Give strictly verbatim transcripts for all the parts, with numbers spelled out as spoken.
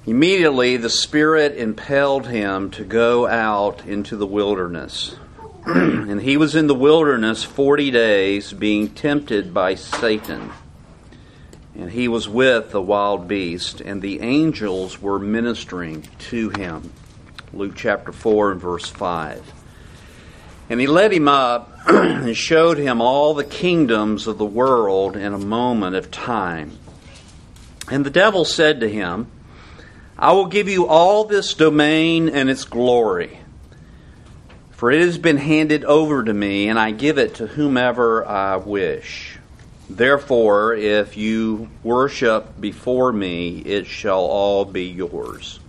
Immediately the Spirit impelled him to go out into the wilderness. And he was in the wilderness forty days, being tempted by Satan. And he was with the wild beast, and the angels were ministering to him. Luke chapter four and verse five. And he led him up and showed him all the kingdoms of the world in a moment of time. And the devil said to him, I will give you all this domain and its glory, for it has been handed over to me, and I give it to whomever I wish. Therefore, if you worship before me, it shall all be yours.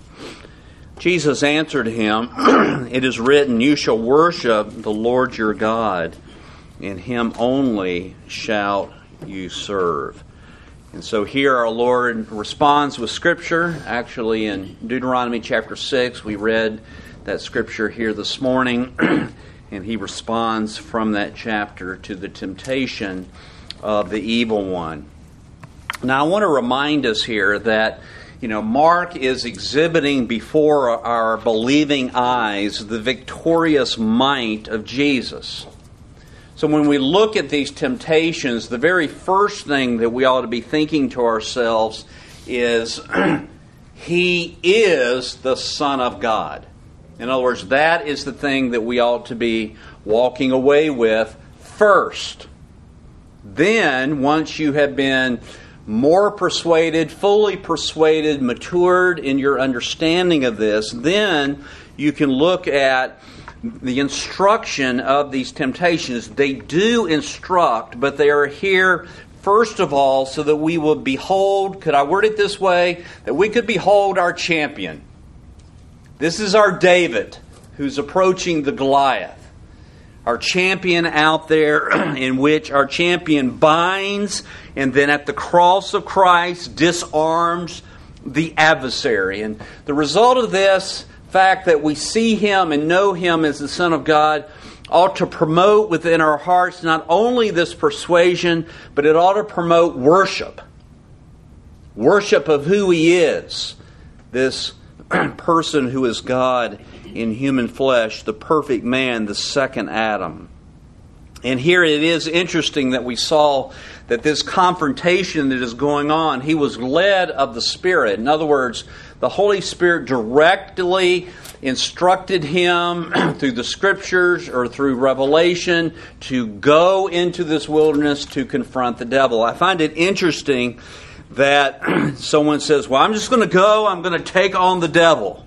Jesus answered him, It is written, You shall worship the Lord your God, and him only shall you serve. And so here our Lord responds with Scripture. Actually, in Deuteronomy chapter six, we read that Scripture here this morning, and he responds from that chapter to the temptation of the evil one. Now, I want to remind us here that, you know, Mark is exhibiting before our believing eyes the victorious might of Jesus. So when we look at these temptations, the very first thing that we ought to be thinking to ourselves is, He is the Son of God. In other words, that is the thing that we ought to be walking away with first. Then, once you have been more persuaded, fully persuaded, matured in your understanding of this, then you can look at the instruction of these temptations. They do instruct, but they are here, first of all, so that we will behold, could I word it this way, that we could behold our champion. This is our David, who's approaching the Goliath. Our champion out there, in which our champion binds, and then at the cross of Christ disarms the adversary. And the result of this fact that we see Him and know Him as the Son of God ought to promote within our hearts not only this persuasion, but it ought to promote worship. Worship of who He is. This person who is God in human flesh, the perfect man, the second Adam. And here it is interesting that we saw that this confrontation that is going on, he was led of the Spirit. In other words, the Holy Spirit directly instructed him through the Scriptures or through revelation to go into this wilderness to confront the devil. I find it interesting that someone says, well, I'm just going to go, I'm going to take on the devil.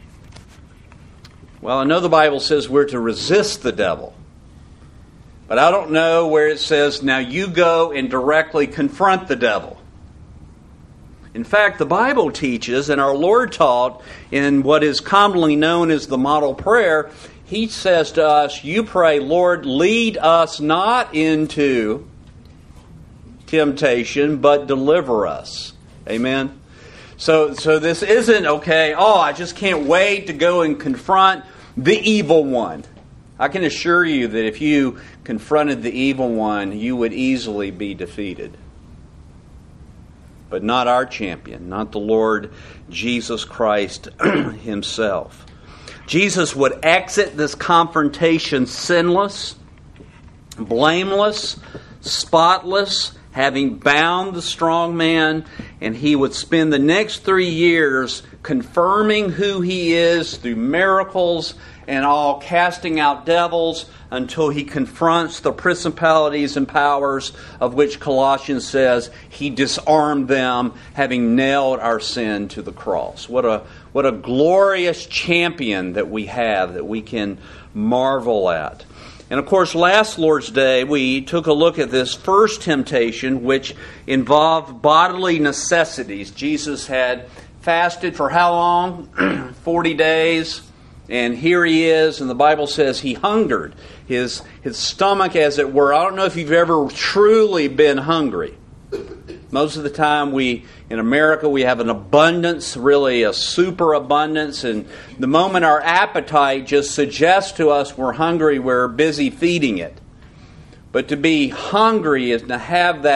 Well, I know the Bible says we're to resist the devil. But I don't know where it says, now you go and directly confront the devil. In fact, the Bible teaches, and our Lord taught in what is commonly known as the model prayer, He says to us, you pray, Lord, lead us not into temptation, but deliver us. Amen? So, so this isn't, okay, oh, I just can't wait to go and confront the evil one. I can assure you that if you confronted the evil one, you would easily be defeated. But not our champion, not the Lord Jesus Christ Himself. Jesus would exit this confrontation sinless, blameless, spotless, having bound the strong man, and He would spend the next three years confirming who He is through miracles and all, casting out devils until He confronts the principalities and powers of which Colossians says He disarmed them, having nailed our sin to the cross. What a what a glorious champion that we have, that we can marvel at. And of course, last Lord's Day, we took a look at this first temptation, which involved bodily necessities. Jesus had fasted for how long? forty days. And here He is, and the Bible says He hungered. His, his stomach, as it were. I don't know if you've ever truly been hungry. Most of the time, we in America, we have an abundance, really a superabundance. And the moment our appetite just suggests to us we're hungry, we're busy feeding it. But to be hungry is to have that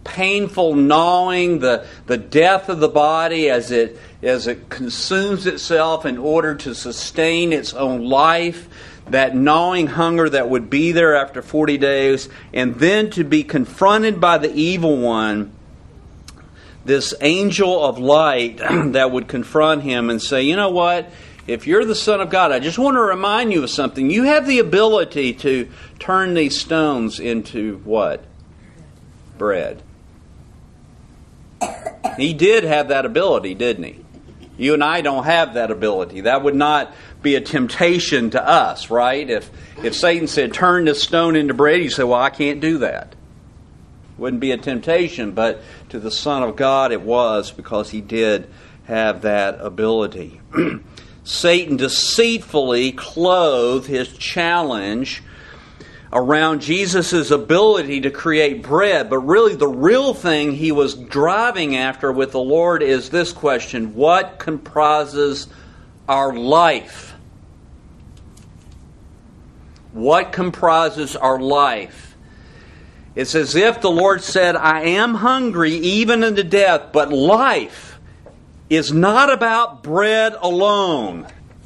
painful gnawing, the, the death of the body as it as it consumes itself in order to sustain its own life, that gnawing hunger that would be there after forty days, and then to be confronted by the evil one, this angel of light that would confront him and say, you know what, if you're the Son of God, I just want to remind you of something. You have the ability to turn these stones into what? Bread. He did have that ability, didn't he? You and I don't have that ability. That would not be a temptation to us, right? If if Satan said, turn this stone into bread, you say, well, I can't do that. Wouldn't be a temptation, but to the Son of God it was, because he did have that ability. Satan deceitfully clothed his challenge around Jesus' ability to create bread. But really the real thing he was driving after with the Lord is this question: what comprises our life? What comprises our life? It's as if the Lord said, I am hungry even unto death, but life is not about bread alone.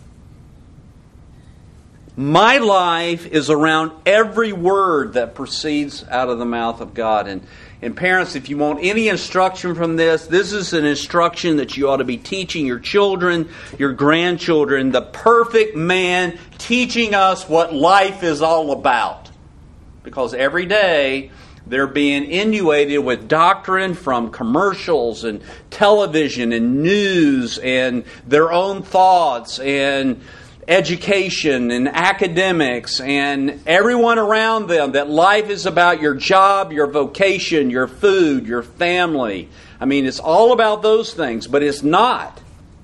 My life is around every word that proceeds out of the mouth of God. And, and parents, if you want any instruction from this, this is an instruction that you ought to be teaching your children, your grandchildren, the perfect man teaching us what life is all about. Because every day they're being inundated with doctrine from commercials and television and news and their own thoughts and education and academics and everyone around them, that life is about your job, your vocation, your food, your family. I mean, it's all about those things, but it's not.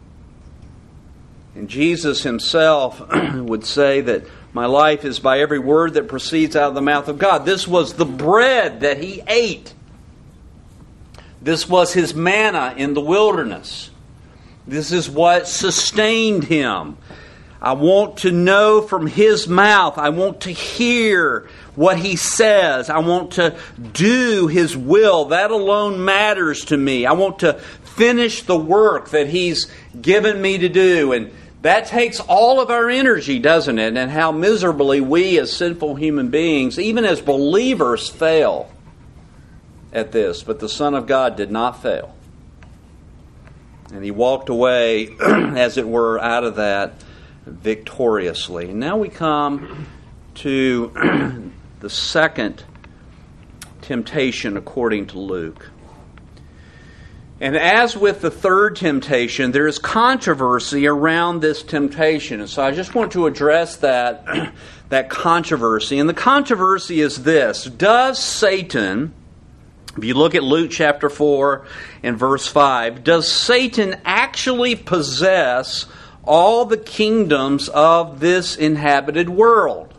And Jesus himself would say that my life is by every word that proceeds out of the mouth of God. This was the bread that he ate. This was his manna in the wilderness. This is what sustained him. I want to know from his mouth. I want to hear what he says. I want to do his will. That alone matters to me. I want to finish the work that he's given me to do. And that takes all of our energy, doesn't it? And how miserably we as sinful human beings, even as believers, fail at this. But the Son of God did not fail. And he walked away, as it were, out of that victoriously. And now we come to the second temptation according to Luke. And as with the third temptation, there is controversy around this temptation. And so I just want to address that, that controversy. And the controversy is this: does Satan, if you look at Luke chapter four and verse five, does Satan actually possess all the kingdoms of this inhabited world?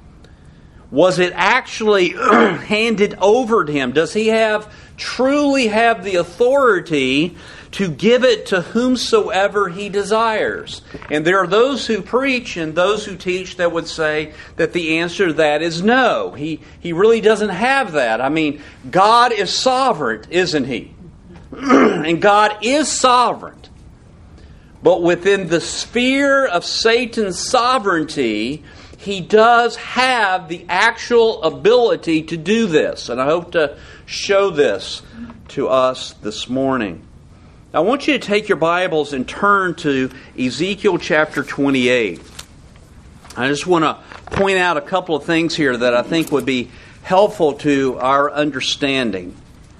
Was it actually handed over to him? Does he have truly have the authority to give it to whomsoever he desires? And there are those who preach and those who teach that would say that the answer to that is no. He, he really doesn't have that. I mean, God is sovereign, isn't he? And God is sovereign. But within the sphere of Satan's sovereignty, he does have the actual ability to do this. And I hope to show this to us this morning. I want you to take your Bibles and turn to Ezekiel chapter twenty-eight. I just want to point out a couple of things here that I think would be helpful to our understanding.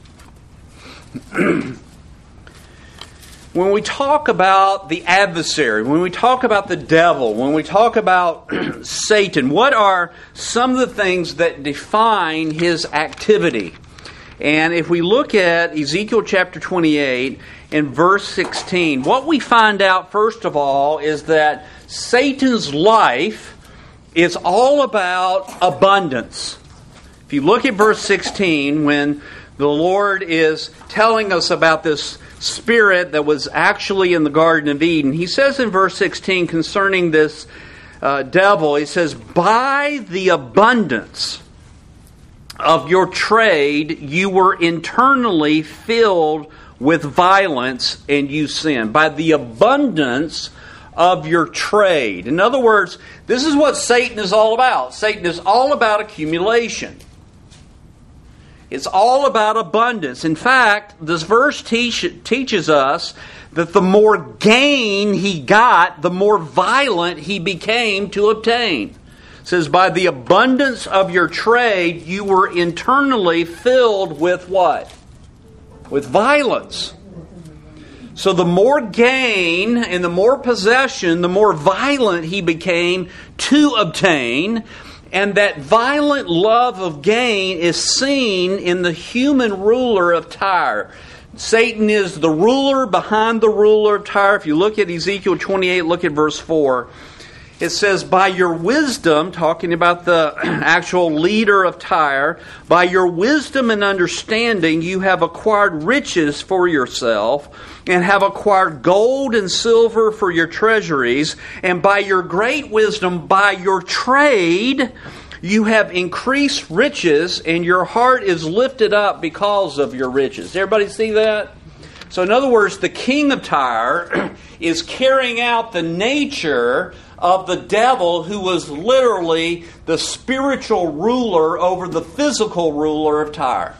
When we talk about the adversary, when we talk about the devil, when we talk about Satan, what are some of the things that define his activity? And if we look at Ezekiel chapter twenty-eight and verse sixteen, what we find out first of all is that Satan's life is all about abundance. If you look at verse sixteen, when the Lord is telling us about this spirit that was actually in the Garden of Eden, he says in verse sixteen concerning this uh, devil, he says, by the abundance of your trade, you were internally filled with violence and you sinned. By the abundance of your trade. In other words, this is what Satan is all about. Satan is all about accumulation. It's all about abundance. In fact, this verse teach, teaches us that the more gain he got, the more violent he became to obtain. It says, by the abundance of your trade, you were internally filled with what? With violence. So the more gain and the more possession, the more violent he became to obtain. And that violent love of gain is seen in the human ruler of Tyre. Satan is the ruler behind the ruler of Tyre. If you look at Ezekiel twenty-eight, look at verse four. It says, by your wisdom, talking about the actual leader of Tyre, by your wisdom and understanding you have acquired riches for yourself, and have acquired gold and silver for your treasuries, and by your great wisdom, by your trade, you have increased riches, and your heart is lifted up because of your riches. Everybody see that? So in other words, the king of Tyre is carrying out the nature of the devil, who was literally the spiritual ruler over the physical ruler of Tyre.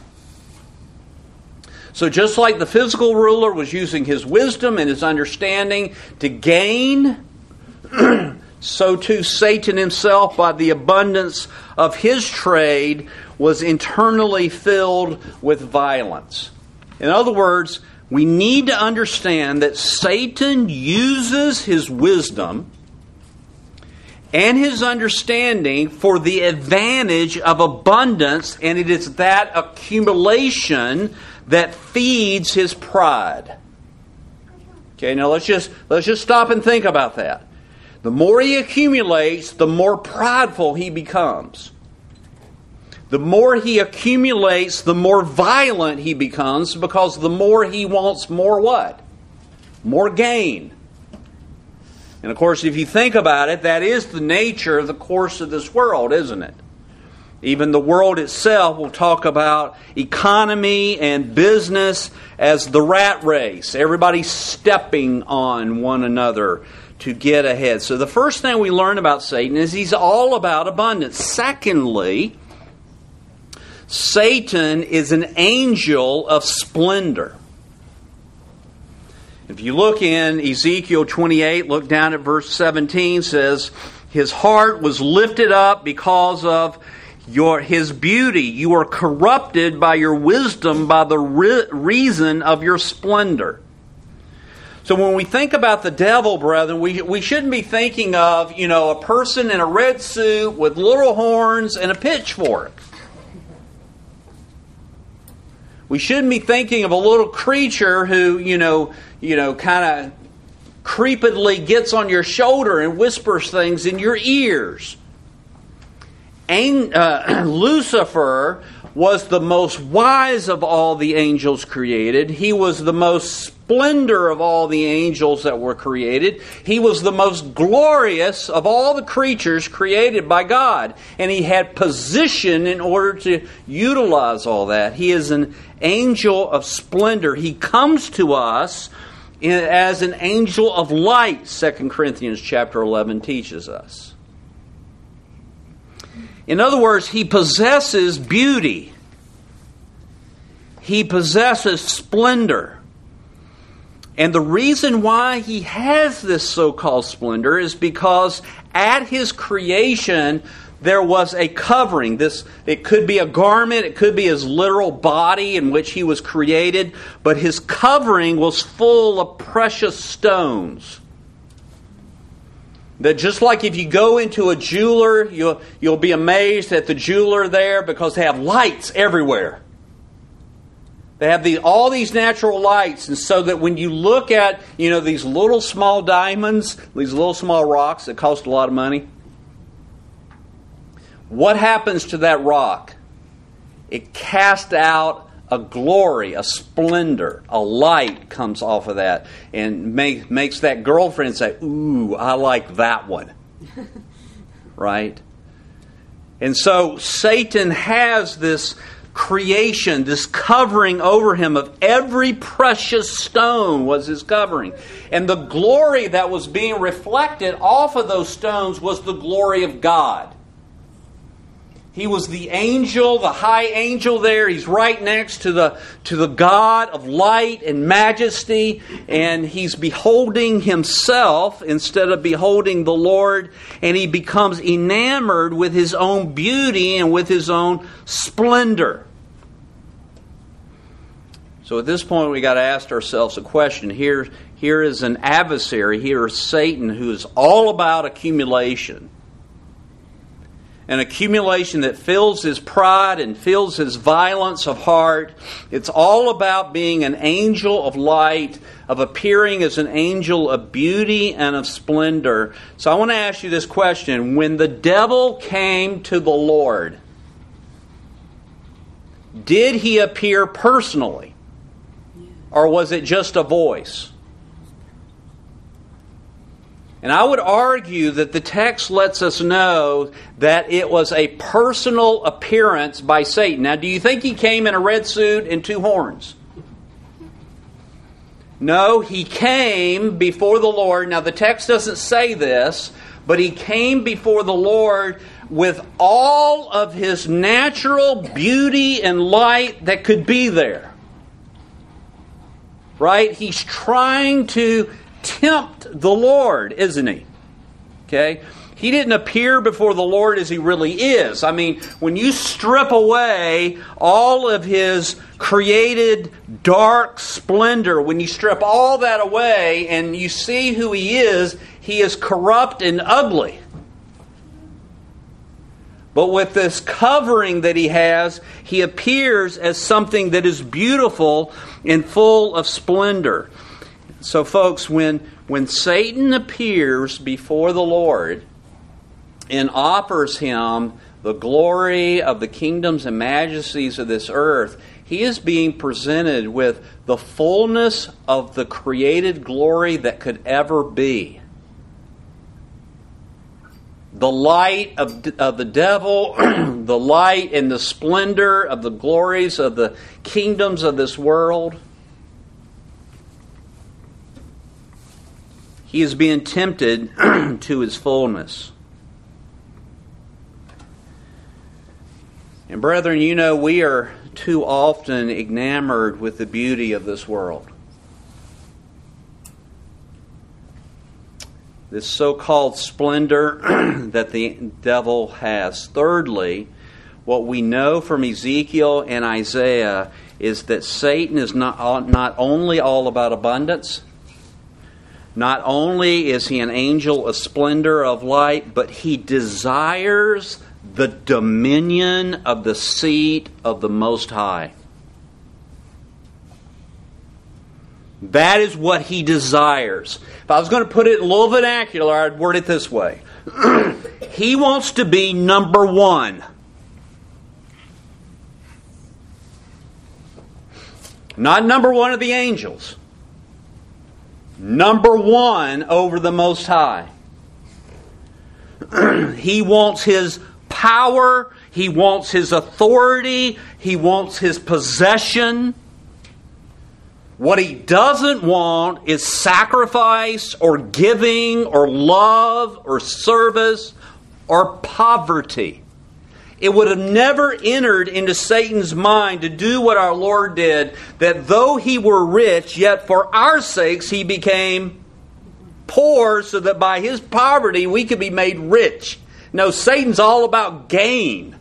So just like the physical ruler was using his wisdom and his understanding to gain, so too Satan himself, by the abundance of his trade, was internally filled with violence. In other words, we need to understand that Satan uses his wisdom and his understanding for the advantage of abundance, and it is that accumulation that feeds his pride. Okay, now let's just let's just stop and think about that. The more he accumulates, the more prideful he becomes. The more he accumulates, the more violent he becomes, because the more he wants more what? More gain. And of course, if you think about it, that is the nature of the course of this world, isn't it? Even the world itself will talk about economy and business as the rat race. Everybody's stepping on one another to get ahead. So the first thing we learn about Satan is he's all about abundance. Secondly, Satan is an angel of splendor. If you look in Ezekiel twenty-eight, look down at verse seventeen, says, his heart was lifted up because of your his beauty. You are corrupted by your wisdom, by the re- reason of your splendor. So when we think about the devil, brethren, we, we shouldn't be thinking of, you know, a person in a red suit with little horns and a pitchfork. We shouldn't be thinking of a little creature who, you know, you know, kind of creepily gets on your shoulder and whispers things in your ears. And, uh, Lucifer was the most wise of all the angels created. He was the most splendor of all the angels that were created. He was the most glorious of all the creatures created by God. And he had position in order to utilize all that. He is an angel of splendor. He comes to us as an angel of light, Second Corinthians chapter eleven teaches us. In other words, he possesses beauty. He possesses splendor. And the reason why he has this so-called splendor is because at his creation there was a covering. This, it could be a garment, it could be his literal body in which he was created, but his covering was full of precious stones. That just like if you go into a jeweler, you'll, you'll be amazed at the jeweler there because they have lights everywhere. They have the, all these natural lights, and so that when you look at, you know, these little small diamonds, these little small rocks that cost a lot of money, what happens to that rock? It casts out a glory, a splendor, a light comes off of that and make, makes that girlfriend say, ooh, I like that one. Right? And so Satan has this creation, this covering over him of every precious stone was his covering. And the glory that was being reflected off of those stones was the glory of God. He was the angel, the high angel there. He's right next to the, to the God of light and majesty. And he's beholding himself instead of beholding the Lord. And he becomes enamored with his own beauty and with his own splendor. So at this point we got to ask ourselves a question. Here, here is an adversary, here is Satan, who is all about accumulation. An accumulation that fills his pride and fills his violence of heart. It's all about being an angel of light, of appearing as an angel of beauty and of splendor. So I want to ask you this question. When the devil came to the Lord, did he appear personally? Or was it just a voice? And I would argue that the text lets us know that it was a personal appearance by Satan. Now, do you think he came in a red suit and two horns? No, he came before the Lord. Now, the text doesn't say this, but he came before the Lord with all of his natural beauty and light that could be there. Right? He's trying to tempt the Lord, isn't he? Okay? He didn't appear before the Lord as he really is. I mean, when you strip away all of his created dark splendor, when you strip all that away and you see who he is, he is corrupt and ugly. But with this covering that he has, he appears as something that is beautiful and full of splendor. So folks, when, when Satan appears before the Lord and offers him the glory of the kingdoms and majesties of this earth, he is being presented with the fullness of the created glory that could ever be. The light of, of the devil, the light and the splendor of the glories of the kingdoms of this world. He is being tempted to his fullness. And brethren, you know, we are too often enamored with the beauty of this world. This so-called splendor that the devil has. Thirdly, what we know from Ezekiel and Isaiah is that Satan is not, not only all about abundance. Not only is he an angel of splendor of light, but he desires the dominion of the seat of the Most High. That is what he desires. If I was going to put it a little vernacular, I'd word it this way. He wants to be number one. Not number one of the angels. Number one over the Most High. He wants his power. He wants his authority. He wants his possession. What he doesn't want is sacrifice or giving or love or service or poverty. It would have never entered into Satan's mind to do what our Lord did, that though he were rich, yet for our sakes he became poor so that by his poverty we could be made rich. No, Satan's all about gain.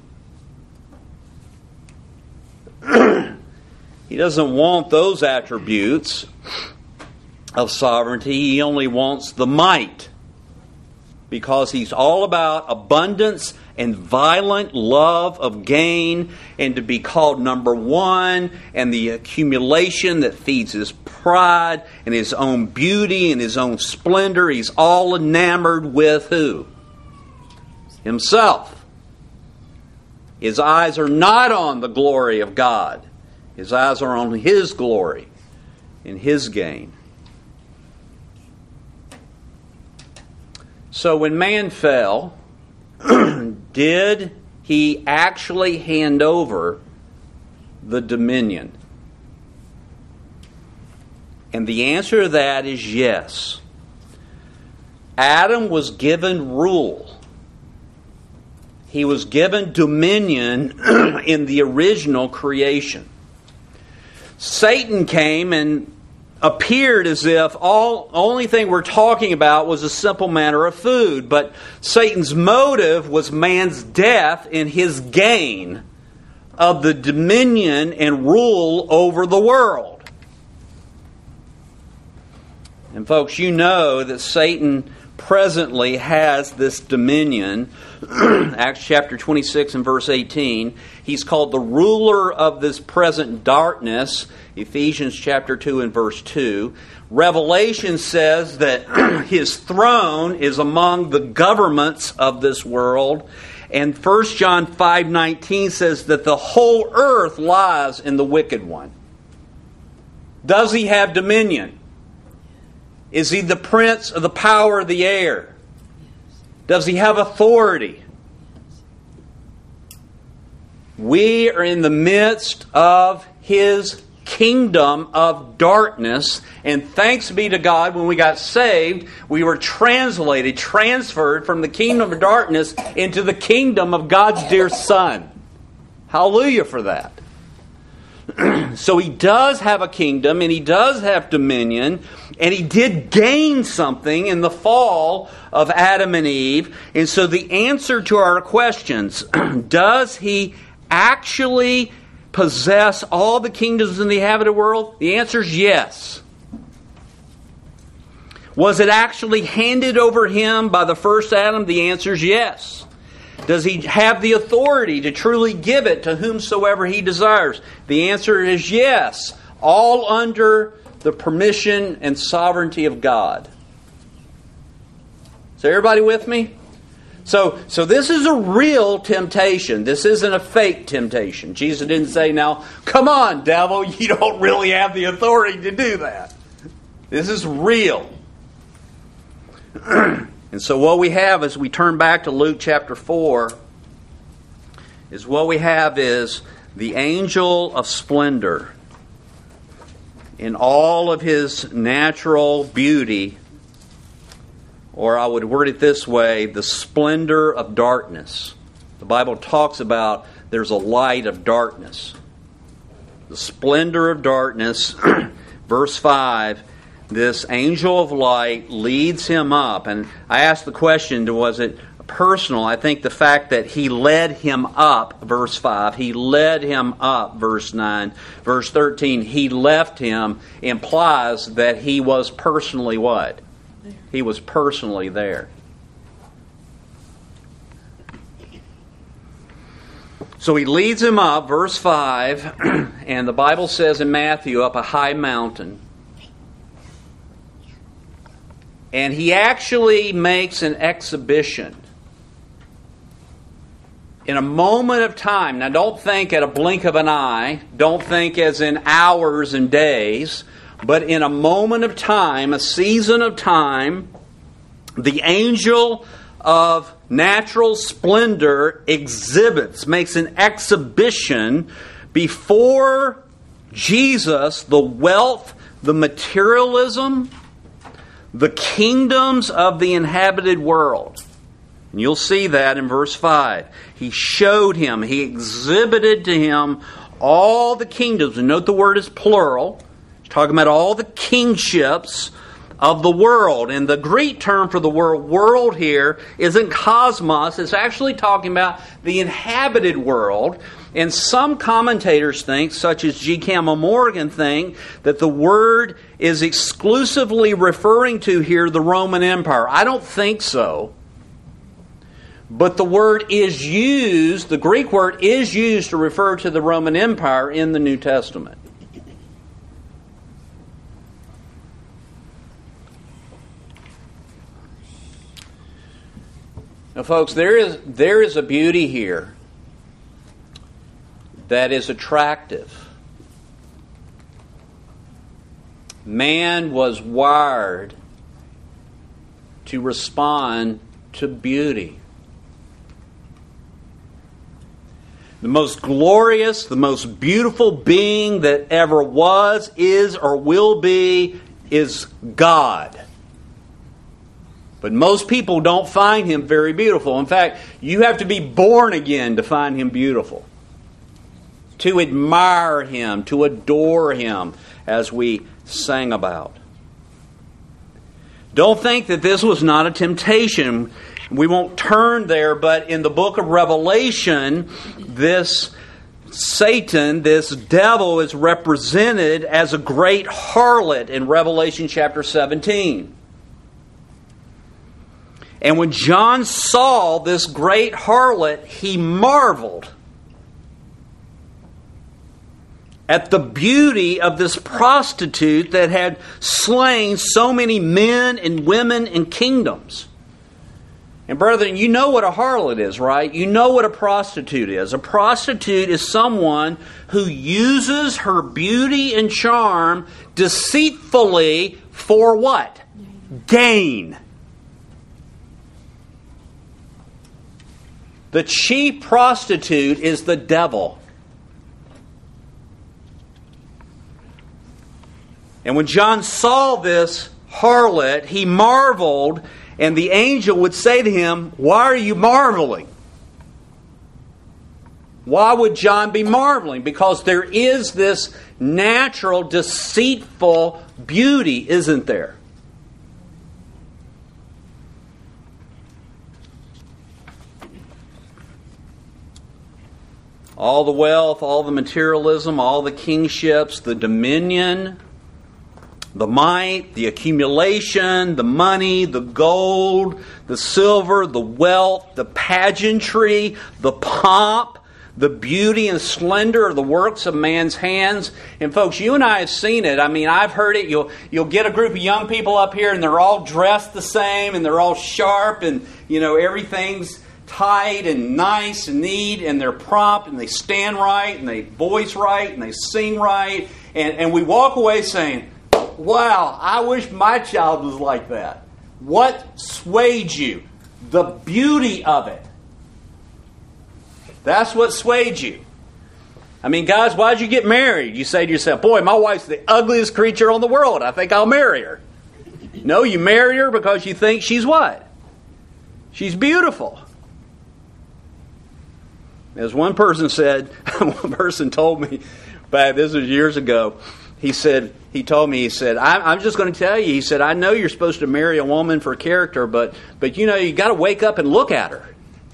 He doesn't want those attributes of sovereignty. He only wants the might. Because he's all about abundance and violent love of gain and to be called number one and the accumulation that feeds his pride and his own beauty and his own splendor. He's all enamored with who? Himself. His eyes are not on the glory of God. His eyes are on his glory and his gain. So when man fell, did he actually hand over the dominion? And the answer to that is yes. Adam was given rule. He was given dominion in the original creation. Satan came and appeared as if all only thing we're talking about was a simple matter of food. But Satan's motive was man's death and his gain of the dominion and rule over the world. And folks, you know that Satan presently has this dominion. Acts chapter twenty-six and verse eighteen. He's called the ruler of this present darkness. Ephesians chapter two and verse two. Revelation says that his throne is among the governments of this world. And First John five nineteen says that the whole earth lies in the wicked one. Does he have dominion? Is he the prince of the power of the air? Does he have authority? We are in the midst of his kingdom of darkness. And thanks be to God, when we got saved, we were translated, transferred from the kingdom of darkness into the kingdom of God's dear Son. Hallelujah for that. So he does have a kingdom, and he does have dominion, and he did gain something in the fall of Adam and Eve. And so the answer to our questions, does he actually possess all the kingdoms in the inhabited world? The answer is yes. Was it actually handed over him by the first Adam? The answer is yes. Does he have the authority to truly give it to whomsoever he desires? The answer is yes. All under the permission and sovereignty of God. So everybody with me? So, so this is a real temptation. This isn't a fake temptation. Jesus didn't say, now, come on, devil, you don't really have the authority to do that. This is real. And so what we have as we turn back to Luke chapter four is what we have is the angel of splendor in all of his natural beauty, or I would word it this way, the splendor of darkness. The Bible talks about there's a light of darkness. The splendor of darkness, verse five, this angel of light leads him up. And I asked the question, was it personal? I think the fact that he led him up, verse five, he led him up, verse nine, verse thirteen, he left him, implies that he was personally what? He was personally there. So he leads him up, verse five, and the Bible says in Matthew, up a high mountain. And he actually makes an exhibition. In a moment of time, now don't think at a blink of an eye, don't think as in hours and days, but in a moment of time, a season of time, the angel of natural splendor exhibits, makes an exhibition before Jesus, the wealth, the materialism, the kingdoms of the inhabited world. And you'll see that in verse five. He showed him, he exhibited to him all the kingdoms. And note the word is plural. He's talking about all the kingships of the world. And the Greek term for the word world here isn't cosmos. It's actually talking about the inhabited world. And some commentators think, such as G. Campbell Morgan, think that the word is exclusively referring to here the Roman Empire. I don't think so. But the word is used, the Greek word is used to refer to the Roman Empire in the New Testament. Now, folks, there is there is a beauty here that is attractive. Man was wired to respond to beauty. The most glorious, the most beautiful being that ever was, is, or will be is God. But most people don't find Him very beautiful. In fact, you have to be born again to find Him beautiful. To admire Him, to adore Him, as we sang about. Don't think that this was not a temptation. We won't turn there, but in the book of Revelation, this Satan, this devil, is represented as a great harlot in Revelation chapter seventeen. And when John saw this great harlot, he marveled at the beauty of this prostitute that had slain so many men and women and kingdoms. And brethren, you know what a harlot is, right? You know what a prostitute is. A prostitute is someone who uses her beauty and charm deceitfully for what? Gain. The chief prostitute is the devil. And when John saw this harlot, he marveled, and the angel would say to him, "Why are you marveling?" Why would John be marveling? Because there is this natural, deceitful beauty, isn't there? All the wealth, all the materialism, all the kingships, the dominion, the might, the accumulation, the money, the gold, the silver, the wealth, the pageantry, the pomp, the beauty and splendor of the works of man's hands. And folks, you and I have seen it. I mean, I've heard it. You'll you'll get a group of young people up here and they're all dressed the same and they're all sharp and, you know, everything's tight and nice and neat and they're prompt and they stand right and they voice right and they sing right. And, and we walk away saying, "Wow, I wish my child was like that." What swayed you? The beauty of it. That's what swayed you. I mean, guys, why'd you get married? You say to yourself, "Boy, my wife's the ugliest creature on the world. I think I'll marry her." No, you marry her because you think she's what? She's beautiful. As one person said, one person told me, back this was years ago, he said, he told me, he said, I'm, I'm just going to tell you, he said, "I know you're supposed to marry a woman for character, but, but you know, you got to wake up and look at her.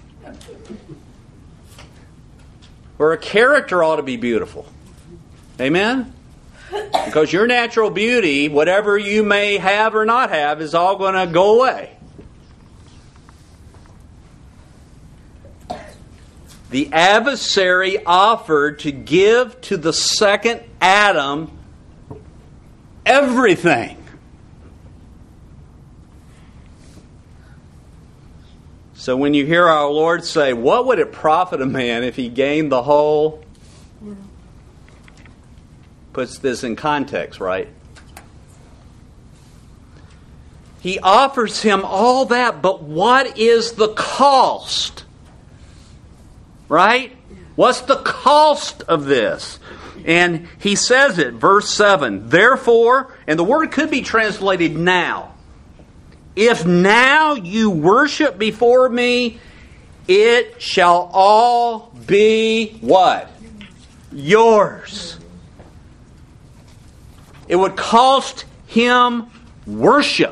Or a character ought to be beautiful." Amen? Because your natural beauty, whatever you may have or not have, is all going to go away. The adversary offered to give to the second Adam everything. So when you hear our Lord say, "What would it profit a man if he gained the whole?" Puts this in context, right? He offers him all that, but what is the cost? Right? What's the cost of this? And he says it, verse seven, "Therefore," and the word could be translated "now. "If now you worship before me, it shall all be" what? Yours. It would cost him worship.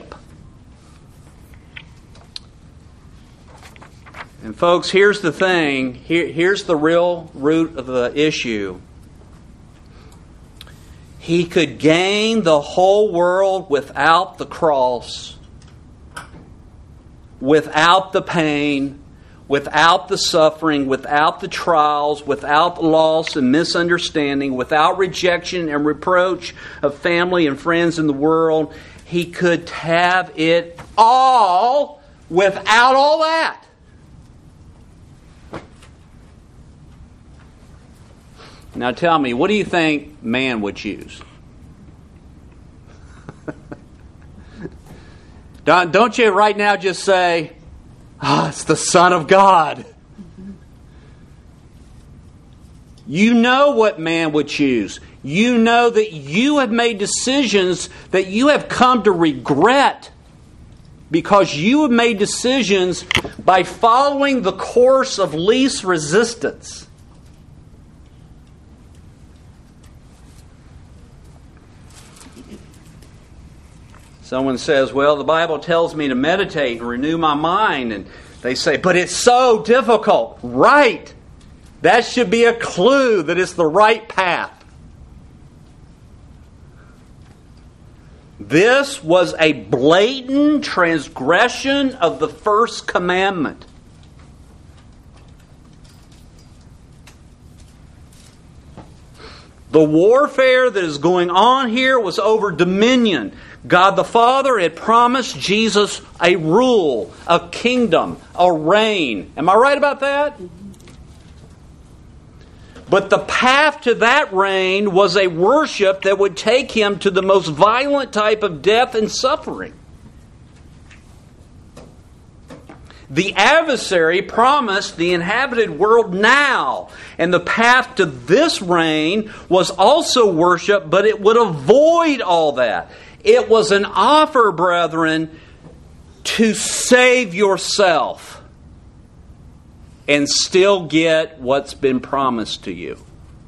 And folks, here's the thing. Here, here's the real root of the issue. He could gain the whole world without the cross, without the pain, without the suffering, without the trials, without the loss and misunderstanding, without rejection and reproach of family and friends in the world. He could have it all without all that. Now tell me, what do you think man would choose? don't, don't you right now just say, "Ah, oh, it's the Son of God"? You know what man would choose. You know that you have made decisions that you have come to regret because you have made decisions by following the course of least resistance. Someone says, well, the Bible tells me to meditate and renew my mind. And they say, but it's so difficult. Right. That should be a clue that it's the right path. This was a blatant transgression of the first commandment. The warfare that is going on here was over dominion. God the Father had promised Jesus a rule, a kingdom, a reign. Am I right about that? But the path to that reign was a worship that would take him to the most violent type of death and suffering. The adversary promised the inhabited world now. And the path to this reign was also worship, but it would avoid all that. It was an offer, brethren, to save yourself and still get what's been promised to you.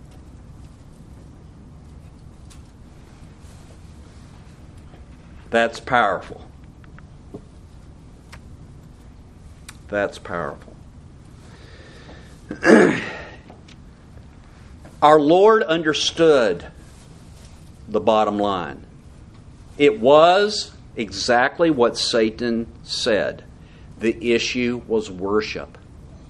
That's powerful. That's powerful. Our Lord understood the bottom line. It was exactly what Satan said. The issue was worship.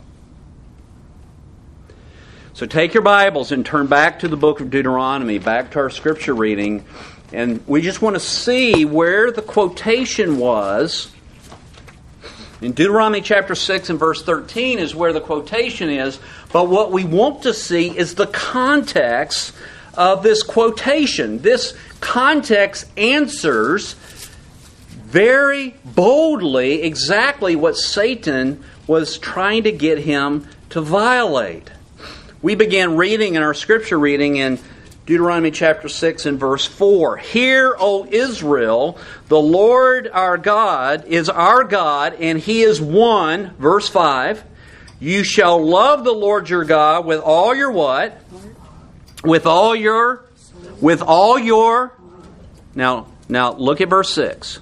So take your Bibles and turn back to the book of Deuteronomy, back to our scripture reading, and we just want to see where the quotation was. In Deuteronomy chapter six and verse thirteen is where the quotation is, but what we want to see is the context of this quotation. This context answers very boldly exactly what Satan was trying to get him to violate. We began reading in our scripture reading in Deuteronomy chapter six and verse four. Hear, O Israel, the Lord our God is our God, and He is one. Verse five. You shall love the Lord your God with all your what? With all your, with all your. Now, now look at verse six.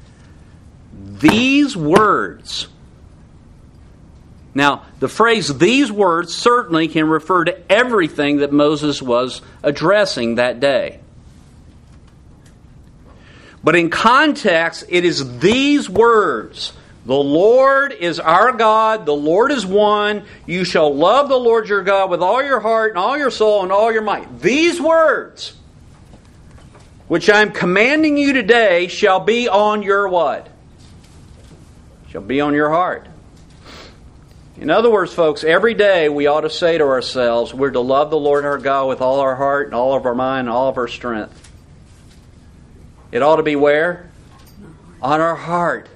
These words. Now, the phrase "these words" certainly can refer to everything that Moses was addressing that day. But in context, it is these words. The Lord is our God. The Lord is one. You shall love the Lord your God with all your heart and all your soul and all your might. These words, which I am commanding you today, shall be on your what? Shall be on your heart. In other words, folks, every day we ought to say to ourselves, we're to love the Lord our God with all our heart and all of our mind and all of our strength. It ought to be where? On our heart.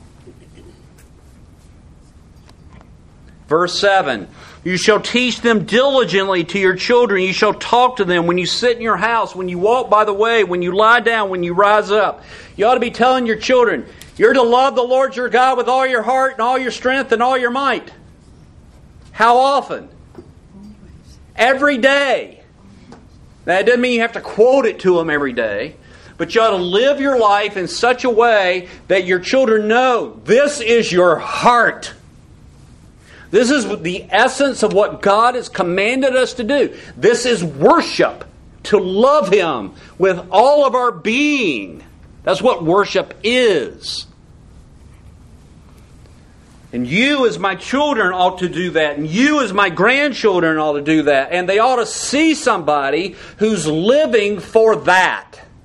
Verse seven, you shall teach them diligently to your children. You shall talk to them when you sit in your house, when you walk by the way, when you lie down, when you rise up. You ought to be telling your children, you're to love the Lord your God with all your heart and all your strength and all your might. How often? Every day. That doesn't mean you have to quote it to them every day. But you ought to live your life in such a way that your children know this is your heart. This is the essence of what God has commanded us to do. This is worship. To love Him with all of our being. That's what worship is. And you as my children ought to do that. And you as my grandchildren ought to do that. And they ought to see somebody who's living for that.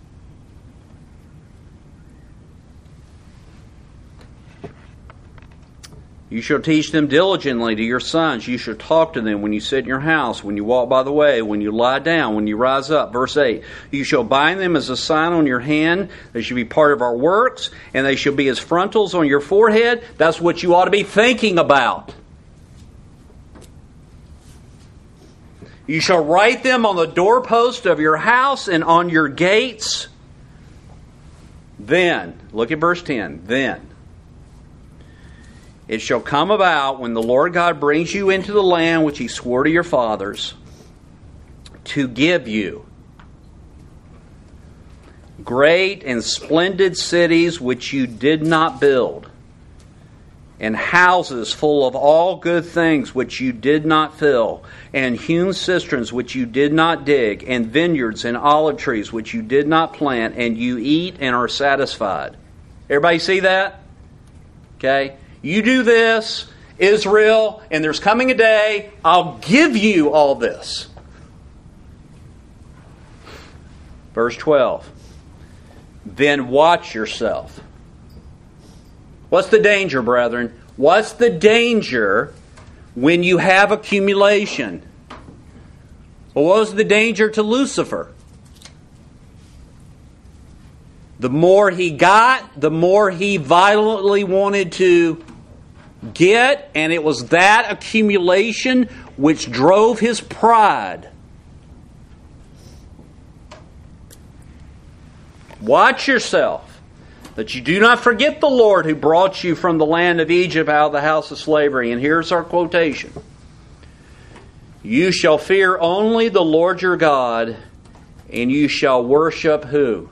You shall teach them diligently to your sons. You shall talk to them when you sit in your house, when you walk by the way, when you lie down, when you rise up. Verse eight. You shall bind them as a sign on your hand. They shall be part of our works, and they shall be as frontals on your forehead. That's what you ought to be thinking about. You shall write them on the doorpost of your house and on your gates. Then, look at verse ten. Then, it shall come about when the Lord God brings you into the land which He swore to your fathers to give you great and splendid cities which you did not build, and houses full of all good things which you did not fill, and hewn cisterns which you did not dig, and vineyards and olive trees which you did not plant, and you eat and are satisfied. Everybody see that? Okay? You do this, Israel, and there's coming a day, I'll give you all this. Verse twelve. Then watch yourself. What's the danger, brethren? What's the danger when you have accumulation? Well, what was the danger to Lucifer? The more he got, the more he violently wanted to get, and it was that accumulation which drove his pride. Watch yourself, that you do not forget the Lord who brought you from the land of Egypt out of the house of slavery. And here's our quotation. You shall fear only the Lord your God, and you shall worship who?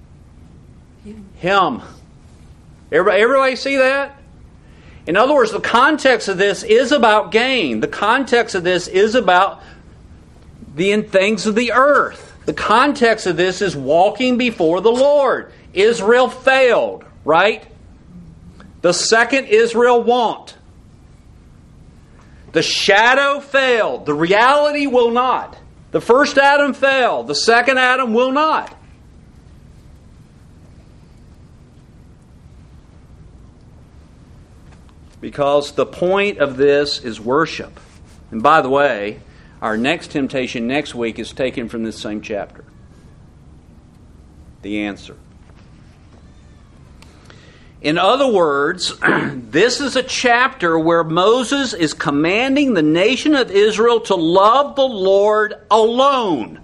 Him. Everybody, everybody see that? In other words, the context of this is about gain. The context of this is about the things of the earth. The context of this is walking before the Lord. Israel failed, right? The second Israel won't. The shadow failed. The reality will not. The first Adam failed. The second Adam will not. Because the point of this is worship. And by the way, our next temptation next week is taken from this same chapter. The answer. In other words, this is a chapter where Moses is commanding the nation of Israel to love the Lord alone.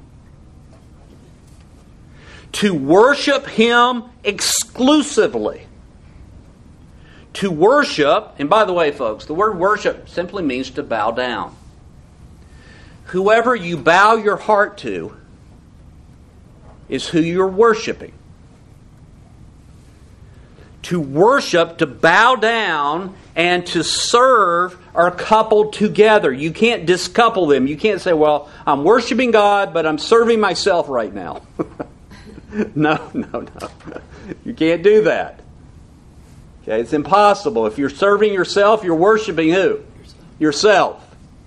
To worship Him exclusively. To worship, and by the way, folks, the word worship simply means to bow down. Whoever you bow your heart to is who you're worshiping. To worship, to bow down, and to serve are coupled together. You can't discouple them. You can't say, well, I'm worshiping God, but I'm serving myself right now. No, no, no. You can't do that. Okay, it's impossible. If you're serving yourself, you're worshiping who? Yourself.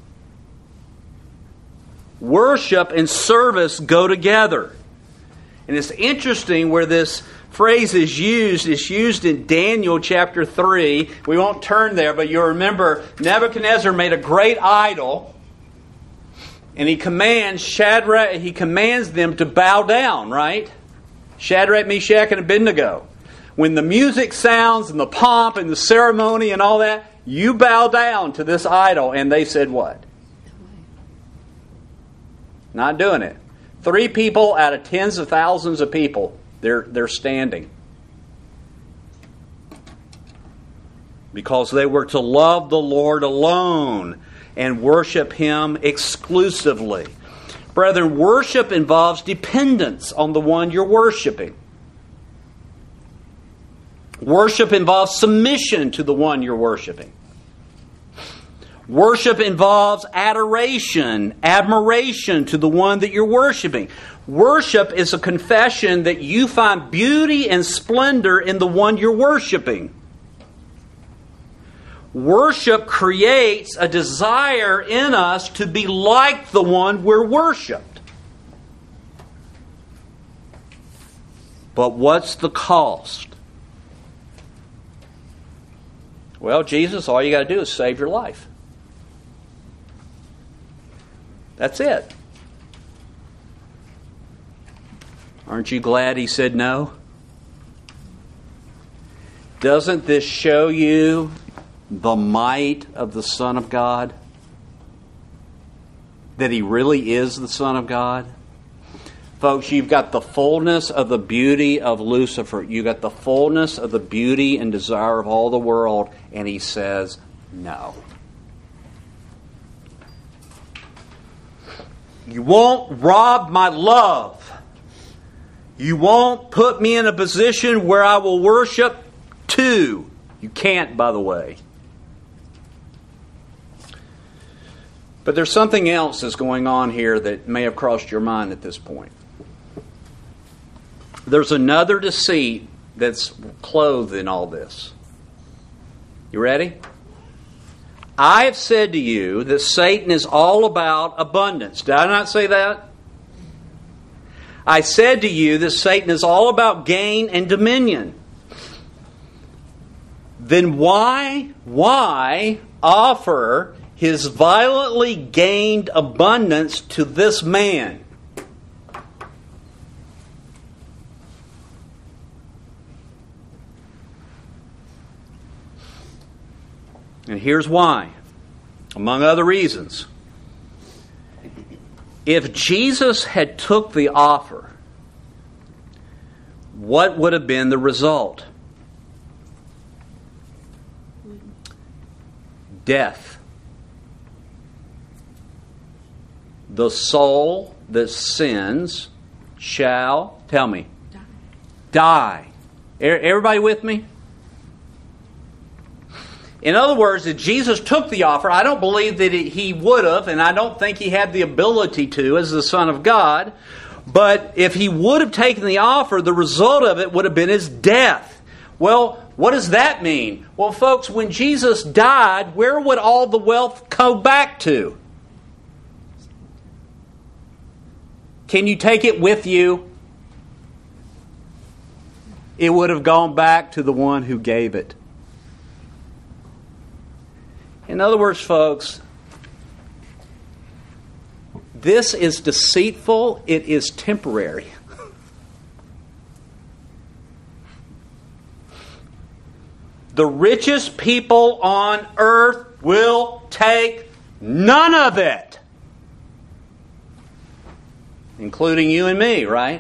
Worship and service go together. And it's interesting where this phrase is used. It's used in Daniel chapter three. We won't turn there, but you'll remember Nebuchadnezzar made a great idol. And he commands Shadrach, he commands them to bow down, right? Shadrach, Meshach, and Abednego. When the music sounds and the pomp and the ceremony and all that, you bow down to this idol. And they said what? Not doing it. Three people out of tens of thousands of people, they're, they're standing. Because they were to love the Lord alone and worship Him exclusively. Brethren, worship involves dependence on the one you're worshiping. Worship involves submission to the one you're worshiping. Worship involves adoration, admiration to the one that you're worshiping. Worship is a confession that you find beauty and splendor in the one you're worshiping. Worship creates a desire in us to be like the one we're worshiped. But what's the cost? Well, Jesus, all you got to do is save your life. That's it. Aren't you glad He said no? Doesn't this show you the might of the Son of God? that He really is the Son of God? Folks, you've got the fullness of the beauty of Lucifer. You've got the fullness of the beauty and desire of all the world. And He says, no. You won't rob my love. You won't put me in a position where I will worship two. You can't, by the way. But there's something else that's going on here that may have crossed your mind at this point. There's another deceit that's clothed in all this. You ready? I have said to you that Satan is all about abundance. Did I not say that? I said to you that Satan is all about gain and dominion. Then why, why offer his violently gained abundance to this man? And here's why, among other reasons. If Jesus had took the offer, what would have been the result? Death. The soul that sins shall, tell me, die. Everybody with me? In other words, if Jesus took the offer, I don't believe that He would have, and I don't think He had the ability to as the Son of God. But if He would have taken the offer, the result of it would have been His death. Well, what does that mean? Well, folks, when Jesus died, where would all the wealth go back to? Can you take it with you? It would have gone back to the one who gave it. In other words, folks, this is deceitful. It is temporary. The richest people on earth will take none of it. Including you and me, right?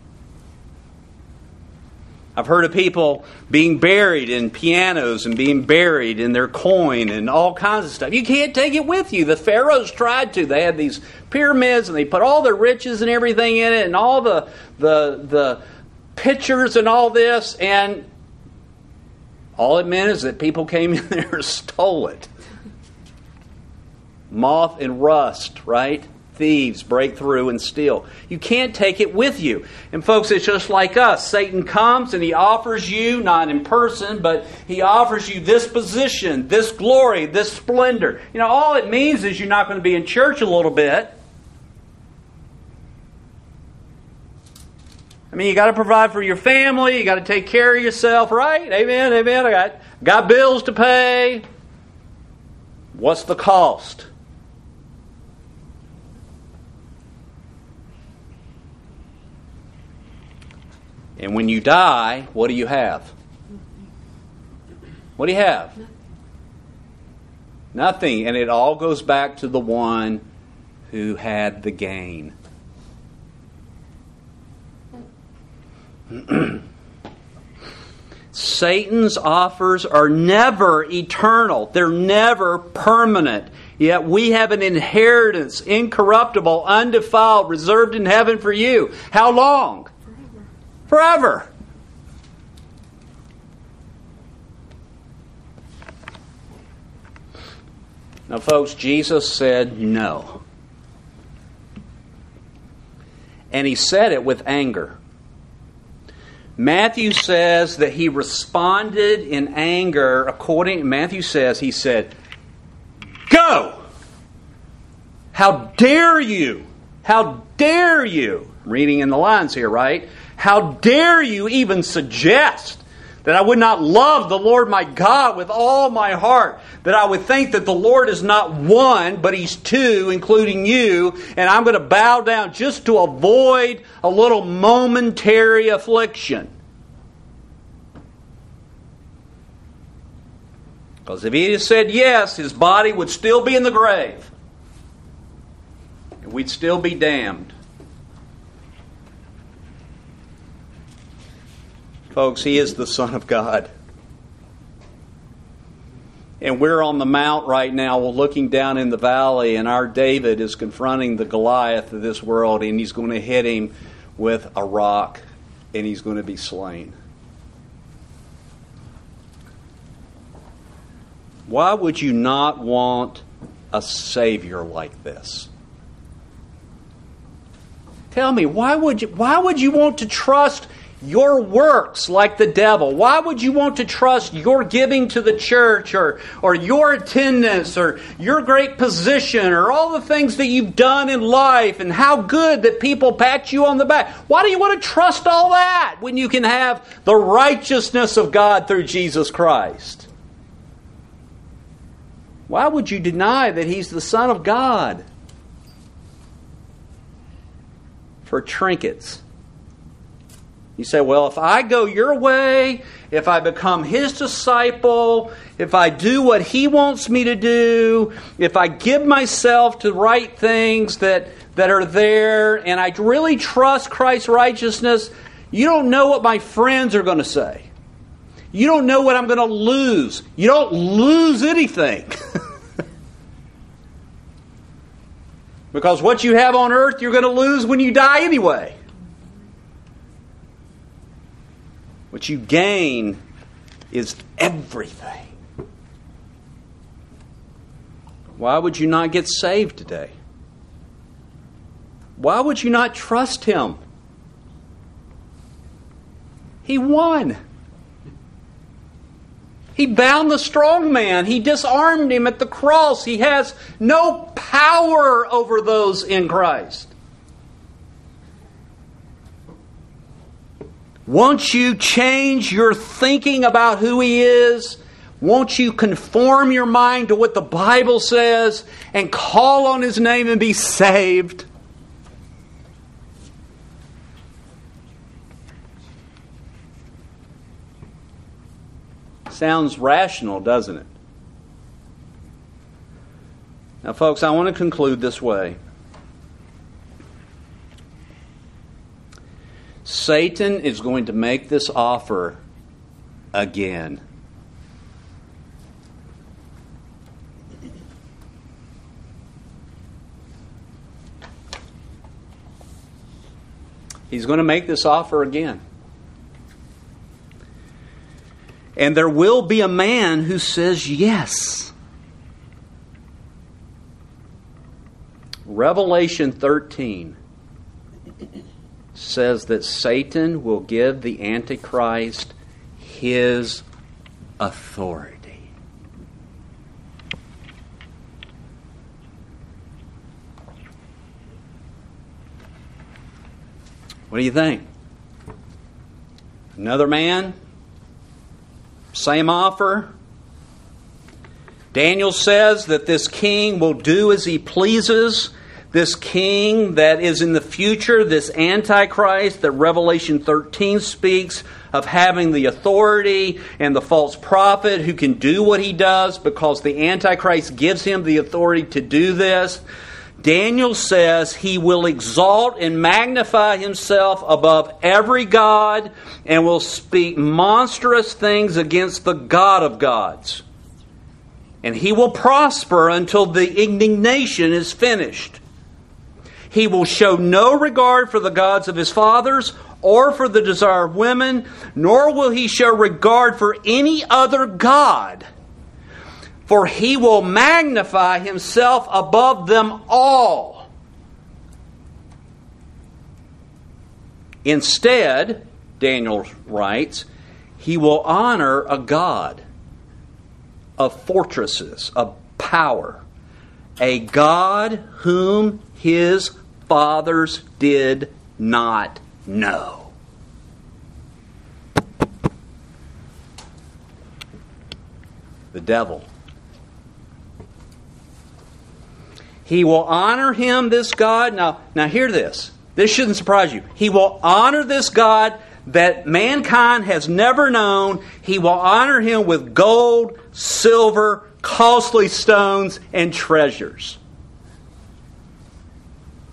I've heard of people being buried in pianos and being buried in their coin and all kinds of stuff. You can't take it with you. The pharaohs tried to. They had these pyramids and they put all their riches and everything in it and all the the the pictures and all this, and all it meant is that people came in there and stole it. Moth and rust, right? Thieves break through and steal. You can't take it with you. And folks, it's just like us. Satan comes and he offers you, not in person, but he offers you this position, this glory, this splendor. You know, all it means is you're not going to be in church a little bit. I mean, you got to provide for your family. You got to take care of yourself, right? Amen, amen. I got, got bills to pay. What's the cost? And when you die, what do you have? What do you have? Nothing. And it all goes back to the one who had the gain. Satan's offers are never eternal. They're never permanent. Yet we have an inheritance, incorruptible, undefiled, reserved in heaven for you. How long? Forever. Now, folks, Jesus said no. And He said it with anger. Matthew says that He responded in anger according, Matthew says, He said, "Go! How dare you? How dare you?" I'm reading in the lines here, right? How dare you even suggest that I would not love the Lord my God with all my heart, that I would think that the Lord is not one, but He's two, including you, and I'm going to bow down just to avoid a little momentary affliction. Because if He had said yes, His body would still be in the grave. we'd still be damned. Folks, He is the Son of God. And we're on the mount right now, we're looking down in the valley, and our David is confronting the Goliath of this world, and he's going to hit him with a rock, and he's going to be slain. Why would you not want a Savior like this? Tell me, why would you, why would you want to trust your works like the devil? Why would you want to trust your giving to the church or, or your attendance or your great position or all the things that you've done in life and how good that people pat you on the back? Why do you want to trust all that when you can have the righteousness of God through Jesus Christ? Why would you deny that He's the Son of God for trinkets? You say, well, if I go your way, if I become His disciple, if I do what He wants me to do, if I give myself to right things that, that are there, and I really trust Christ's righteousness, you don't know what my friends are going to say. You don't know what I'm going to lose. You don't lose anything. Because what you have on earth, you're going to lose when you die anyway. What you gain is everything. Why would you not get saved today? Why would you not trust Him? He won. He bound the strong man. He disarmed him at the cross. He has no power over those in Christ. Won't you change your thinking about who He is? Won't you conform your mind to what the Bible says and call on His name and be saved? Sounds rational, doesn't it? Now, folks, I want to conclude this way. Satan is going to make this offer again. He's going to make this offer again. And there will be a man who says yes. Revelation thirteen says that Satan will give the Antichrist his authority. What do you think? Another man? Same offer? Daniel says that this king will do as he pleases. This king that is in the future, this Antichrist that Revelation thirteen speaks of having the authority, and the false prophet who can do what he does because the Antichrist gives him the authority to do this. Daniel says he will exalt and magnify himself above every god and will speak monstrous things against the God of gods. And he will prosper until the indignation is finished. He will show no regard for the gods of his fathers or for the desire of women, nor will he show regard for any other god. For he will magnify himself above them all. Instead, Daniel writes, he will honor a god of fortresses, of power, a God whom his fathers did not know. The devil. He will honor him, this God. Now, now hear this. This shouldn't surprise you. He will honor this God that mankind has never known. He will honor him with gold, silver, costly stones, and treasures.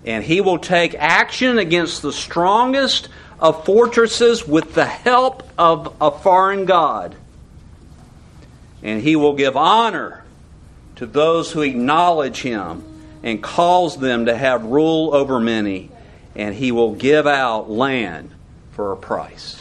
And he will take action against the strongest of fortresses with the help of a foreign god. And he will give honor to those who acknowledge him and cause them to have rule over many. And he will give out land for a price.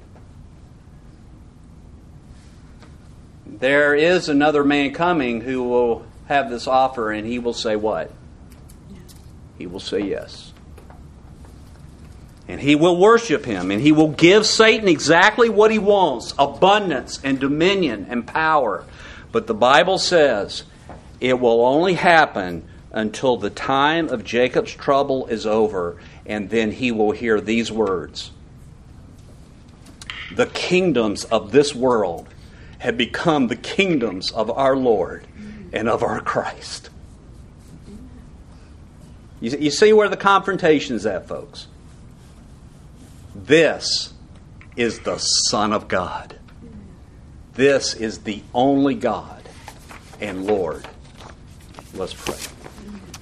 There is another man coming who will have this offer, and he will say what? He will say yes. And he will worship him, and he will give Satan exactly what he wants, abundance and dominion and power. But the Bible says it will only happen until the time of Jacob's trouble is over, and then he will hear these words. The kingdoms of this world have become the kingdoms of our Lord and of our Christ. You, you see where the confrontation is at, folks? This is the Son of God. This is the only God and Lord. Let's pray.